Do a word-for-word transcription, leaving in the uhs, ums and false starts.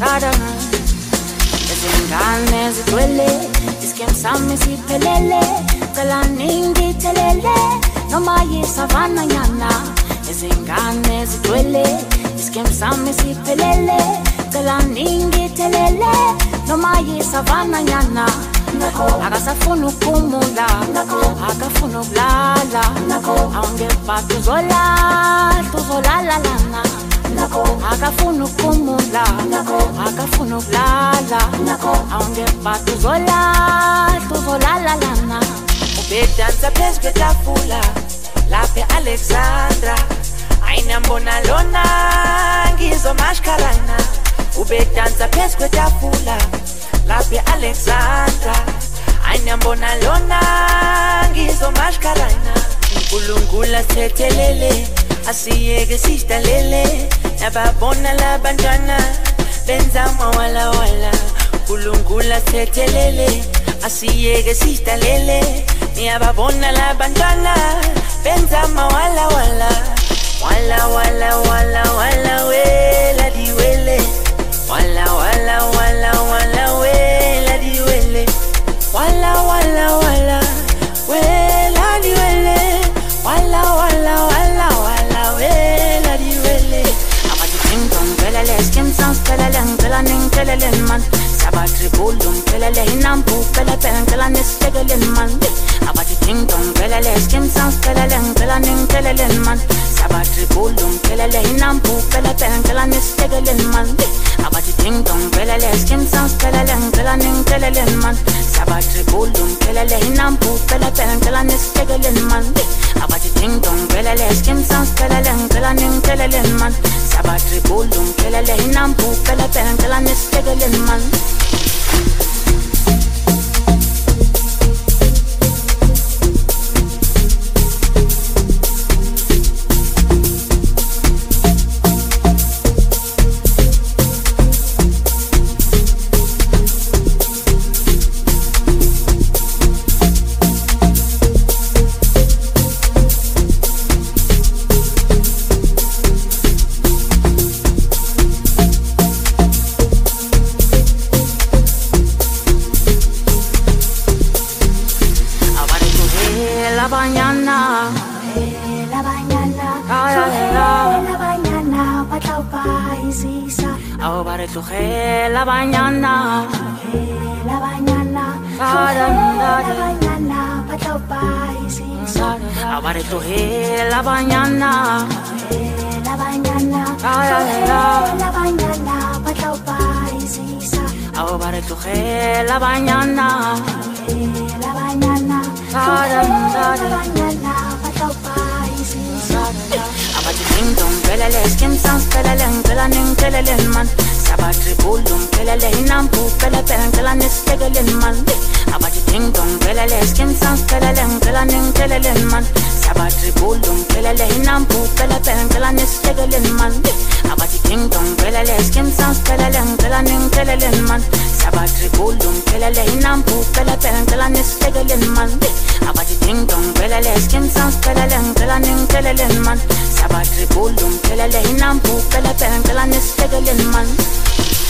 sadana izingane zigcwele isikhem sami siphelele cela ningithelele noma yisavana nyana izingane zigcwele isikhem sami siphelele cela ningithelele noma yisavana nyana akasafuna ukumula akafuna ukulala awungeva tuzolala tuzolala lana akafuna ukumula akafuna ukulala awungeva tuzolala tuzolala lana ubedansa phezu kwetafula lapha e-Alexandra ayinambona lona ngizomashkarana ubedansa phezu kwetafula lapha e-Alexandra ayinambona lona ngizomashkarana uNkulunkulu asithethelele asiyeke sidalele nababona labantwana benza mawala wala uNkulunkulu asithethelele asiyeke sidalele niyababona labantwana benza mawala wala wala wala wala wala wela diwele wala wala wala wala wela diwele wala wala wala wela diwele wala wala wala wala wela diwele abati ting dong pelele skim sans pelele ngela ning pelele man sabatri bulum pelele hinampu pele pele ngela nestegele man abati ting dong pelele skim sans pelele ngela ning pelele man sabatri bulum pelele hinampu pele pele ngela nestegele man abati ting dong pelele skim sans pelele ngela ning pelele man sabatri bulum pelele hinampu pele pele ngela nestegele man abati ting dong pelele skim sans pelele ngela ning pelele man sabatri bulum pelele hinampu pele pele ngela nestegele man la mañana la mañana la mañana patau paisisa abare tu he la mañana la mañana la mañana patau paisisa abare tu he la mañana la mañana la mañana patau paisisa abare ting dong pelele skim sans pelele ngela ning pelele man sabatri bulum pelele hinampu pele pele ngela nestegele man abati ting dong pelele skim sans pelele ngela ning pelele man sabatri bulum pelele hinampu pele pele ngela nestegele man abati ting dong pelele skim sans pelele ngela ning pelele man sabatri bulum pelele hinampu pele pele ngela nestegele man abati ting dong pelele skim sans pelele ngela ning pelele man sabatri bulum pelele hinampu pele pele ngela nestegele man